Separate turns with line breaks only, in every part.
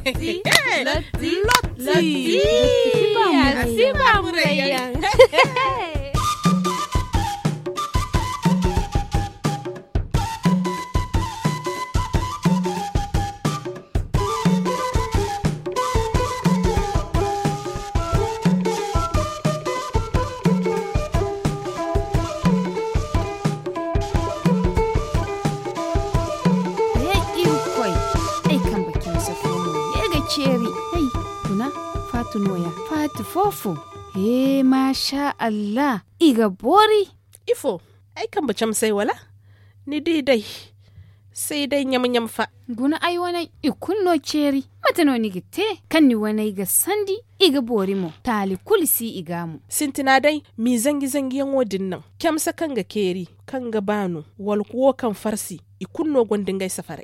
Lotti.
Siba murayan.
Tunoya fatu fofo masha Allah iga bori
ifo ai kan bacam sai wala ni dai sai dai nyam fa
guna ai wana ikunno ceri matano ni gite kan ni wana iga sandi iga bori mo tali kulisi igamu
sintina dai mi zangi yan wodin nan kyamsa kan ga keri kan ga banu wal kuwo kan farsi ikunno gondin gai safare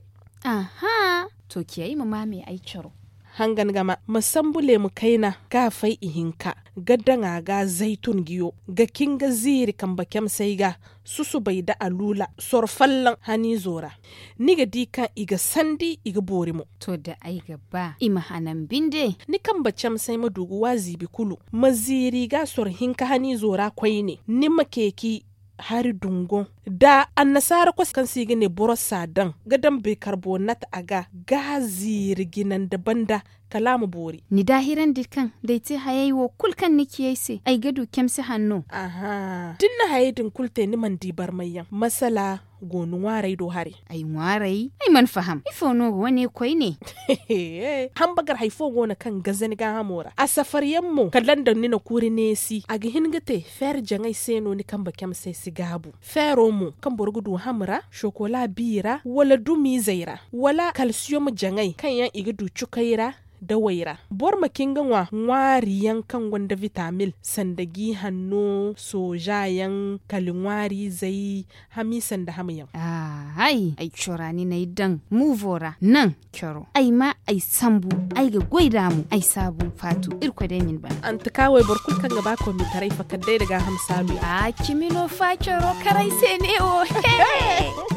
aha to kiyayi mama mai ai caro
hangan gama masambule mu kaina ga fai ihinka gaddan ga zaitun giyo ga kinga ziri kan bakem sai ga susu bai da alula sorfallan hani zora niga dika iga sandi iga borimo
to da ai gaba ima hanan binde
ni kan bacem sai madugu wazi bikulu maziri ga sor hinka hani zora kwai ne ni makeki hari dungon da annasara kwas kan sigi ne borosa dan gadan bai carbonate aga gaziri ginan da banda kalamu bori
ni dahiran dikan dai ti hayayi wo kulkan niki yaise ai gadu kemsi hanno
aha dinna hayidin kulte ni man dibar mayyan masala gonu warai do hari
ai warai ai man faham ifo no wani koi ne
hambagar haifo gona kan gazani ga hamora a safariyan mu kallan da ni na kuri nesi a gihin gate fer jangai seno ni kan bakem sai sigabu fero mu kan borgudu hamra shokola bira wala dumi zaira wala calcium jangai kan yan igadu chukaira da waira bor makingan wa ngwariyan kan wanda vitamin sandagi hanno sojayan kalingwari zai hamisan da hamayan
ai chorani na idan muvora nan choro ai ma ai sambu ai ga goida mu ai sabu fatu irko dai min ba
an ta kawai bor kulkan ga bako mi tarai fa kadai daga hamsalu
kimino fa choro karai sene o